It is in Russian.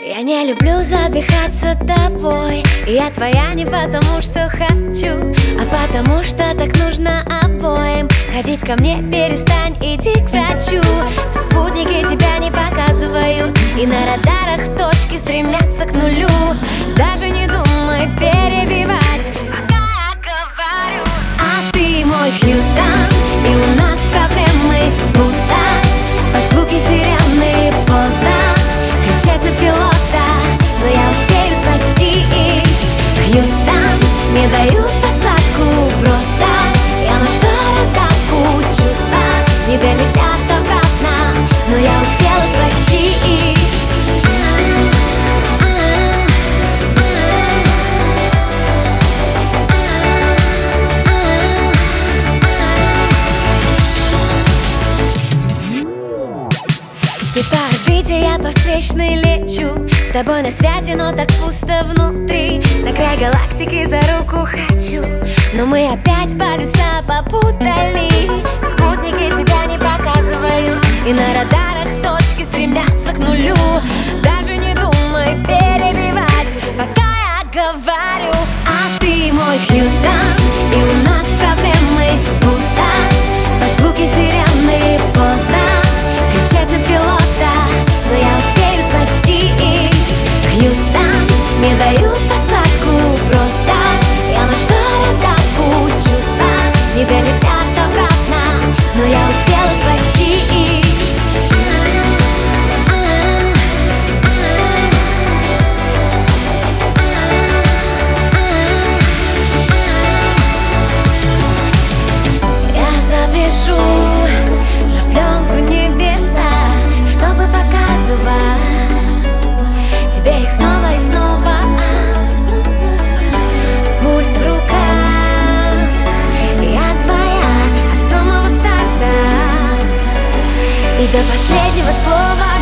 Я не люблю задыхаться тобой. Я твоя не потому, что хочу, а потому, что так нужно обоим. Ходить ко мне перестань, иди к врачу. Спутники тебя не показывают, и на радарах точки стремятся к нулю. Даже не думай перебивать, пока я говорю. А ты мой Хьюстон, и у нас проблемы пусто. Под звуки сирены поздно кричать на пилота, но я успею спастись. Хьюстон, не дают посадку просто. Я нашла разгадку, чувства не долетят обратно, но я успела спастись. Ты по орбите, я по встречной лечу. С тобой на связи, но так пусто внутри. На край галактики за руку хочу, но мы опять полюса попутали. Спутники тебя не показывают, и на радарах точки стремятся к нулю. Даже не думай перебивать, пока я говорю. А ты мой Хьюстон, и у нас проблемы пусто. Под звуки сирены поздно кричать на пилота, но я успею спастись. Хьюстон, не дают посадку просто. Я нашла разгадку, чувства не долетят обратно, но я успела спастись. Я запишу на пленку небеса, чтобы показывать тебе их снова и снова. Пульс в руках, я твоя от самого старта и до последнего слова.